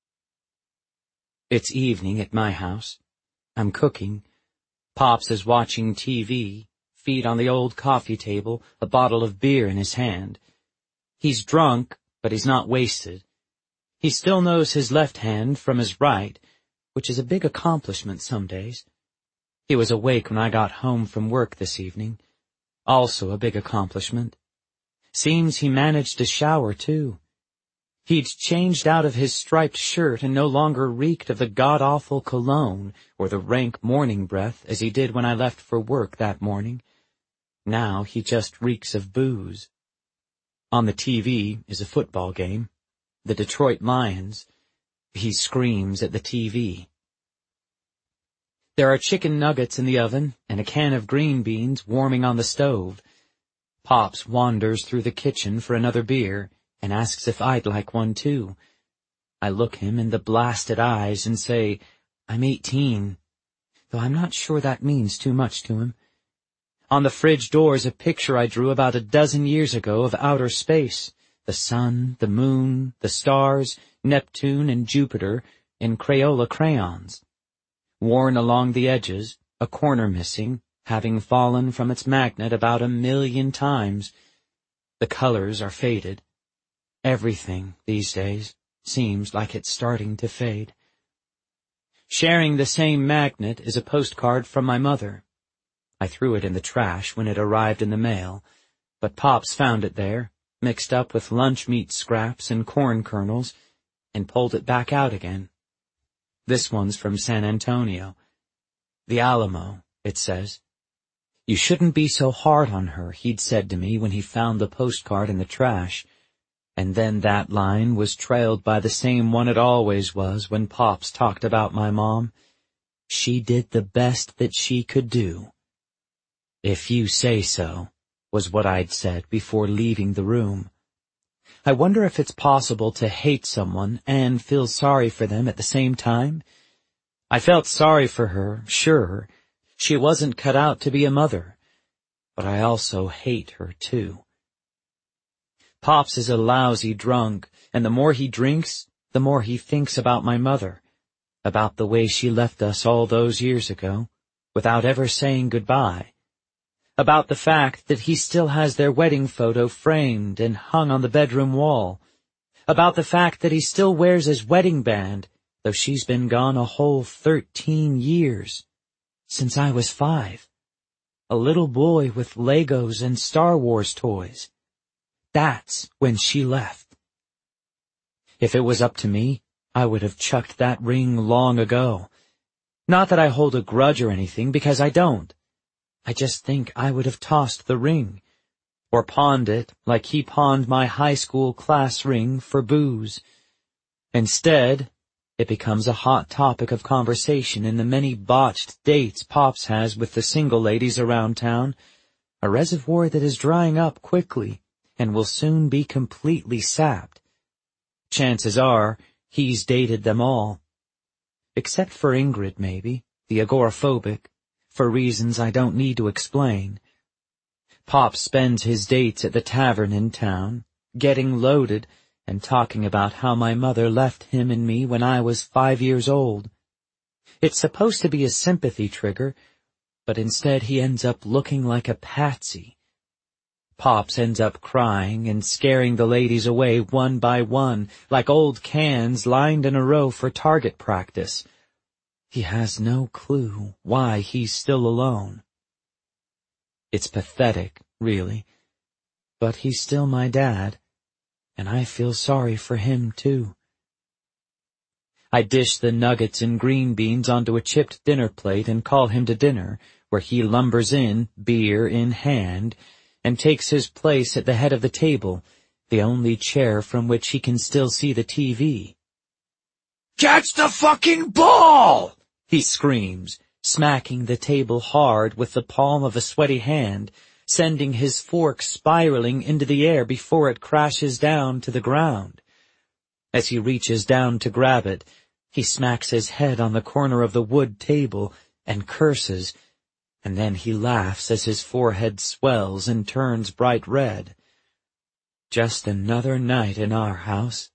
It's evening at my house. I'm cooking. Pops is watching TV, feet on the old coffee table, a bottle of beer in his hand. He's drunk, but he's not wasted. He still knows his left hand from his right, which is a big accomplishment some days. He was awake when I got home from work this evening, also a big accomplishment. Seems he managed to shower, too. He'd changed out of his striped shirt and no longer reeked of the god-awful cologne or the rank morning breath as he did when I left for work that morning. Now he just reeks of booze. On the TV is a football game. The Detroit Lions. He screams at the TV. There are chicken nuggets in the oven and a can of green beans warming on the stove. Pops wanders through the kitchen for another beer and asks if I'd like one too. I look him in the blasted eyes and say, I'm 18, though I'm not sure that means too much to him. On the fridge door is a picture I drew about a dozen years ago of outer space, the sun, the moon, the stars, Neptune and Jupiter in Crayola crayons. Worn along the edges, a corner missing, having fallen from its magnet about 1,000,000 times. The colors are faded. Everything, these days, seems like it's starting to fade. Sharing the same magnet is a postcard from my mother. I threw it in the trash when it arrived in the mail, but Pops found it there, mixed up with lunch meat scraps and corn kernels, and pulled it back out again. This one's from San Antonio. The Alamo, it says. You shouldn't be so hard on her, he'd said to me when he found the postcard in the trash. And then that line was trailed by the same one it always was when Pops talked about my mom. She did the best that she could do. If you say so, was what I'd said before leaving the room. I wonder if it's possible to hate someone and feel sorry for them at the same time. I felt sorry for her, sure. She wasn't cut out to be a mother. But I also hate her, too. Pops is a lousy drunk, and the more he drinks, the more he thinks about my mother, about the way she left us all those years ago, without ever saying goodbye, About the fact that he still has their wedding photo framed and hung on the bedroom wall. About the fact that he still wears his wedding band, though she's been gone a whole 13 years. Since I was 5. A little boy with Legos and Star Wars toys. That's when she left. If it was up to me, I would have chucked that ring long ago. Not that I hold a grudge or anything, because I don't. I just think I would have tossed the ring, or pawned it like he pawned my high school class ring for booze. Instead, it becomes a hot topic of conversation in the many botched dates Pops has with the single ladies around town, a reservoir that is drying up quickly and will soon be completely sapped. Chances are, he's dated them all. Except for Ingrid, maybe, the agoraphobic, for reasons I don't need to explain. Pop spends his dates at the tavern in town, getting loaded and talking about how my mother left him and me when I was 5 years old. It's supposed to be a sympathy trigger, but instead he ends up looking like a patsy. Pops ends up crying and scaring the ladies away one by one, like old cans lined in a row for target practice. He has no clue why he's still alone. It's pathetic, really, but he's still my dad, and I feel sorry for him, too. I dish the nuggets and green beans onto a chipped dinner plate and call him to dinner, where he lumbers in, beer in hand, and takes his place at the head of the table, the only chair from which he can still see the TV. "Catch the fucking ball!" he screams, smacking the table hard with the palm of a sweaty hand, sending his fork spiraling into the air before it crashes down to the ground. As he reaches down to grab it, he smacks his head on the corner of the wood table and curses, and then he laughs as his forehead swells and turns bright red. Just another night in our house.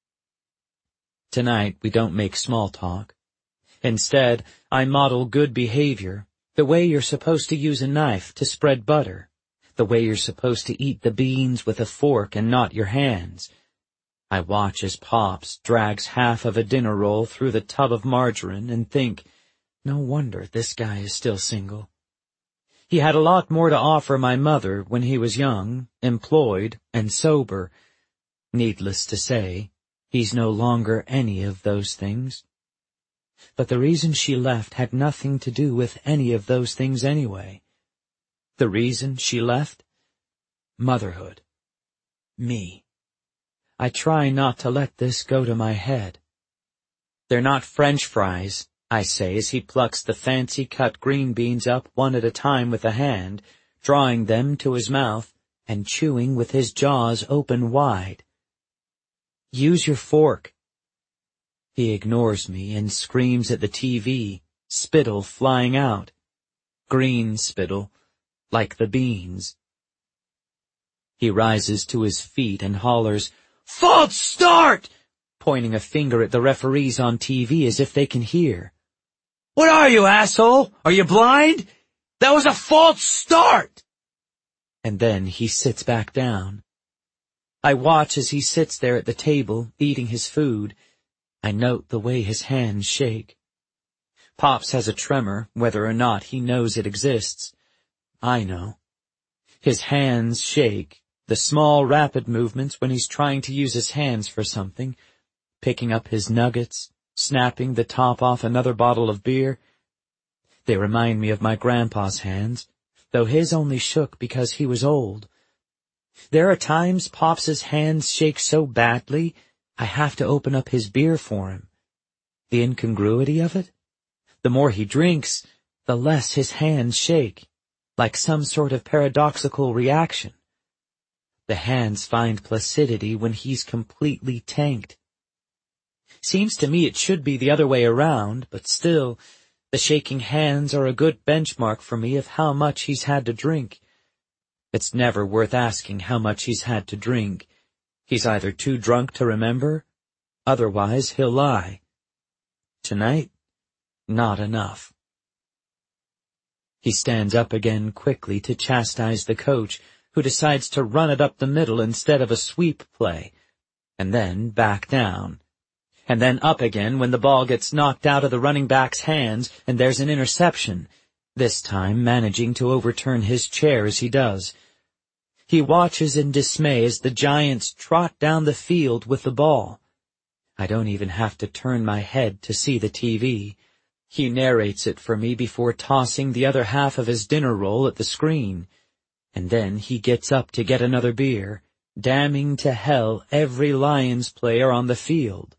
Tonight we don't make small talk. Instead, I model good behavior, the way you're supposed to use a knife to spread butter, the way you're supposed to eat the beans with a fork and not your hands. I watch as Pops drags half of a dinner roll through the tub of margarine and think, no wonder this guy is still single. He had a lot more to offer my mother when he was young, employed, and sober. Needless to say, he's no longer any of those things. But the reason she left had nothing to do with any of those things anyway. The reason she left? Motherhood. Me. I try not to let this go to my head. They're not French fries, I say as he plucks the fancy-cut green beans up one at a time with a hand, drawing them to his mouth and chewing with his jaws open wide. Use your fork. He ignores me and screams at the TV, spittle flying out. Green spittle, like the beans. He rises to his feet and hollers, "False start!" pointing a finger at the referees on TV as if they can hear. "What are you, asshole? Are you blind? That was a false start!" And then he sits back down. I watch as he sits there at the table, eating his food. I note the way his hands shake. Pops has a tremor, whether or not he knows it exists. I know. His hands shake, the small rapid movements when he's trying to use his hands for something, picking up his nuggets, snapping the top off another bottle of beer. They remind me of my grandpa's hands, though his only shook because he was old. There are times Pops's hands shake so badly, I have to open up his beer for him. The incongruity of it? The more he drinks, the less his hands shake, like some sort of paradoxical reaction. The hands find placidity when he's completely tanked. Seems to me it should be the other way around, but still, the shaking hands are a good benchmark for me of how much he's had to drink. It's never worth asking how much he's had to drink. He's either too drunk to remember, otherwise he'll lie. Tonight, not enough. He stands up again quickly to chastise the coach, who decides to run it up the middle instead of a sweep play, and then back down, and then up again when the ball gets knocked out of the running back's hands and there's an interception, this time managing to overturn his chair as he does. He watches in dismay as the Giants trot down the field with the ball. I don't even have to turn my head to see the TV. He narrates it for me before tossing the other half of his dinner roll at the screen. And then he gets up to get another beer, damning to hell every Lions player on the field.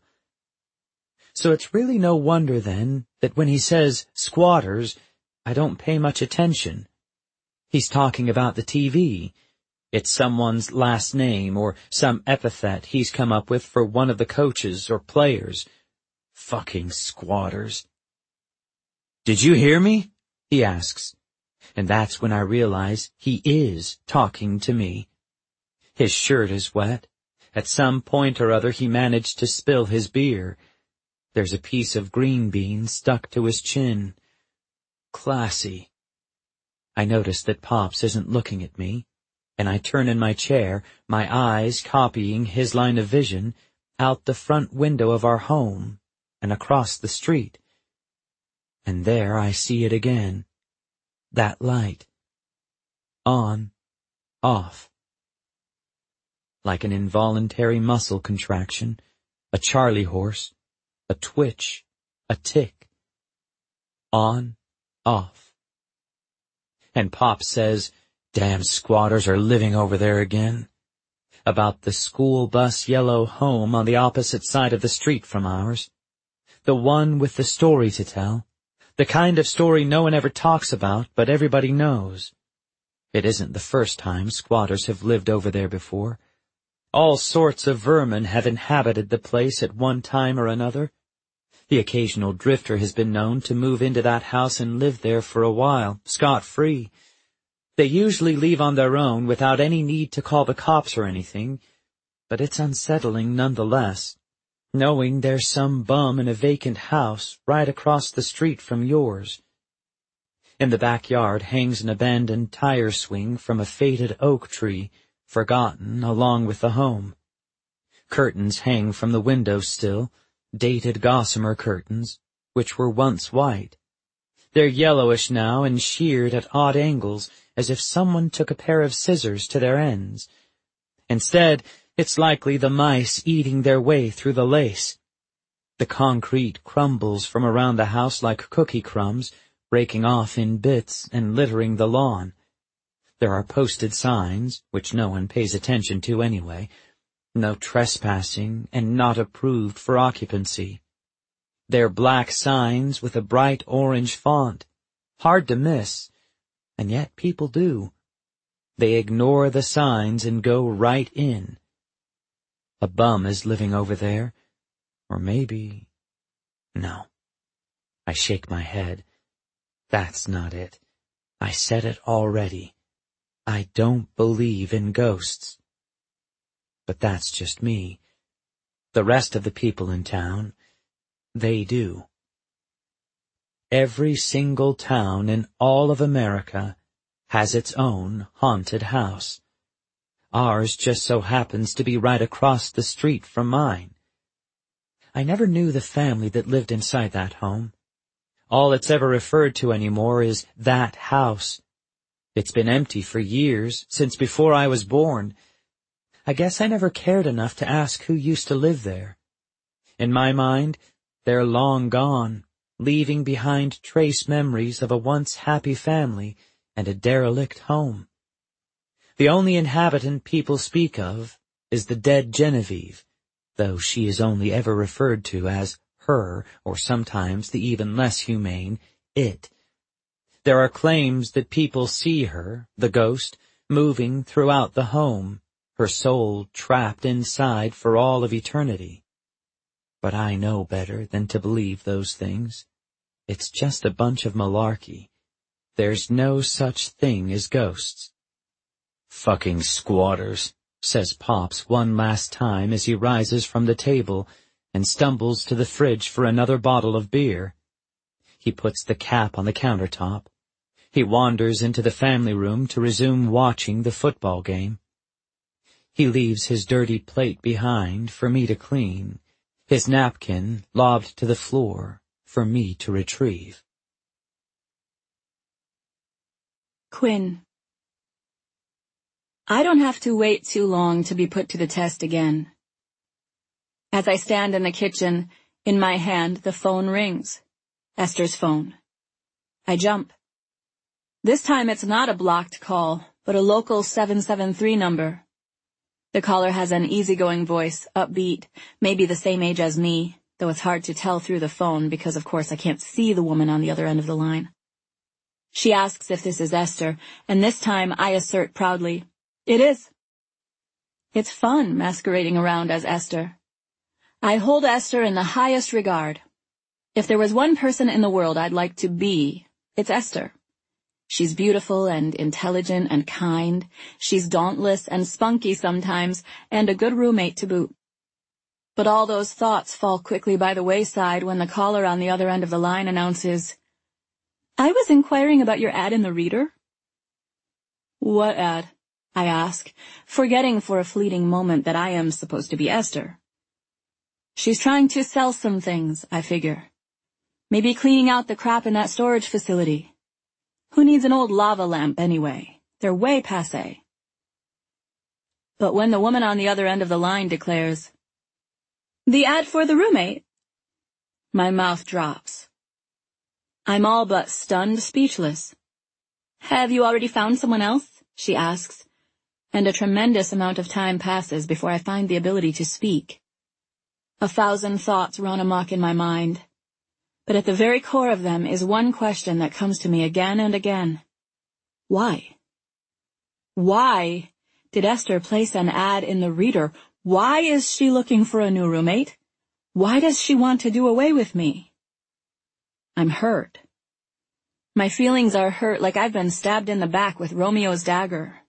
So it's really no wonder, then, that when he says squatters, I don't pay much attention. He's talking about the TV. It's someone's last name or some epithet he's come up with for one of the coaches or players. Fucking squatters. "Did you hear me?" he asks. And that's when I realize he is talking to me. His shirt is wet. At some point or other he managed to spill his beer. There's a piece of green bean stuck to his chin. Classy. I notice that Pops isn't looking at me, and I turn in my chair, my eyes copying his line of vision, out the front window of our home and across the street. And there I see it again. That light. On, off. Like an involuntary muscle contraction, a Charlie horse, a twitch, a tick. On, off. And Pop says, "Damn squatters are living over there again," about the school bus yellow home on the opposite side of the street from ours. The one with the story to tell. The kind of story no one ever talks about, but everybody knows. It isn't the first time squatters have lived over there before. All sorts of vermin have inhabited the place at one time or another. The occasional drifter has been known to move into that house and live there for a while, scot-free. They usually leave on their own without any need to call the cops or anything, but it's unsettling nonetheless, knowing there's some bum in a vacant house right across the street from yours. In the backyard hangs an abandoned tire swing from a faded oak tree, forgotten along with the home. Curtains hang from the windows still, dated gossamer curtains, which were once white. They're yellowish now and sheared at odd angles, as if someone took a pair of scissors to their ends. Instead, it's likely the mice eating their way through the lace. The concrete crumbles from around the house like cookie crumbs, breaking off in bits and littering the lawn. There are posted signs, which no one pays attention to anyway. No trespassing and not approved for occupancy. They're black signs with a bright orange font. Hard to miss, and yet people do. They ignore the signs and go right in. A bum is living over there, or maybe... No. I shake my head. That's not it. I said it already. I don't believe in ghosts. But that's just me. The rest of the people in town, they do. Every single town in all of America has its own haunted house. Ours just so happens to be right across the street from mine. I never knew the family that lived inside that home. All it's ever referred to anymore is that house. It's been empty for years, since before I was born. I guess I never cared enough to ask who used to live there. In my mind, they're long gone, leaving behind trace memories of a once happy family and a derelict home. The only inhabitant people speak of is the dead Genevieve, though she is only ever referred to as her, or sometimes the even less humane, it. There are claims that people see her, the ghost, moving throughout the home, her soul trapped inside for all of eternity. But I know better than to believe those things. It's just a bunch of malarkey. There's no such thing as ghosts. "Fucking squatters," says Pops one last time as he rises from the table and stumbles to the fridge for another bottle of beer. He puts the cap on the countertop. He wanders into the family room to resume watching the football game. He leaves his dirty plate behind for me to clean, his napkin lobbed to the floor for me to retrieve. Quinn. I don't have to wait too long to be put to the test again. As I stand in the kitchen, in my hand the phone rings. Esther's phone. I jump. This time it's not a blocked call, but a local 773 number. The caller has an easygoing voice, upbeat, maybe the same age as me, though it's hard to tell through the phone because of course I can't see the woman on the other end of the line. She asks if this is Esther, and this time I assert proudly, it is. It's fun masquerading around as Esther. I hold Esther in the highest regard. If there was one person in the world I'd like to be, it's Esther. She's beautiful and intelligent and kind. She's dauntless and spunky sometimes, and a good roommate to boot. But all those thoughts fall quickly by the wayside when the caller on the other end of the line announces, I was inquiring about your ad in the Reader. What ad? I ask, forgetting for a fleeting moment that I am supposed to be Esther. She's trying to sell some things, I figure. Maybe cleaning out the crap in that storage facility. Who needs an old lava lamp anyway? They're way passé. But when the woman on the other end of the line declares, the ad for the roommate, my mouth drops. I'm all but stunned speechless. Have you already found someone else? She asks, and a tremendous amount of time passes before I find the ability to speak. 1,000 thoughts run amok in my mind. But at the very core of them is one question that comes to me again and again. Why? Why did Esther place an ad in the Reader? Why is she looking for a new roommate? Why does she want to do away with me? I'm hurt. My feelings are hurt like I've been stabbed in the back with Romeo's dagger.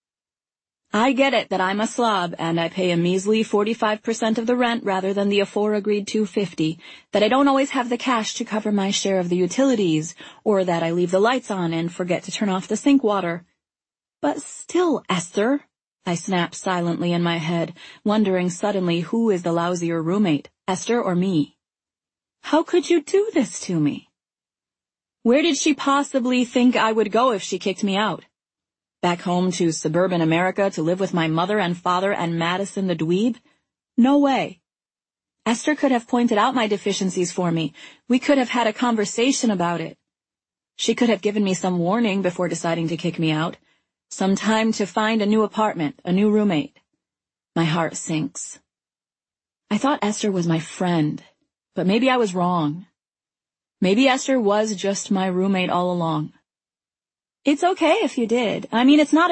I get it that I'm a slob and I pay a measly 45% of the rent rather than the afore-agreed $250, that I don't always have the cash to cover my share of the utilities, or that I leave the lights on and forget to turn off the sink water. But still, Esther, I snap silently in my head, wondering suddenly who is the lousier roommate, Esther or me. How could you do this to me? Where did she possibly think I would go if she kicked me out? Back home to suburban America to live with my mother and father and Madison the dweeb? No way. Esther could have pointed out my deficiencies for me. We could have had a conversation about it. She could have given me some warning before deciding to kick me out. Some time to find a new apartment, a new roommate. My heart sinks. I thought Esther was my friend, but maybe I was wrong. Maybe Esther was just my roommate all along. It's okay if you did. I mean, it's not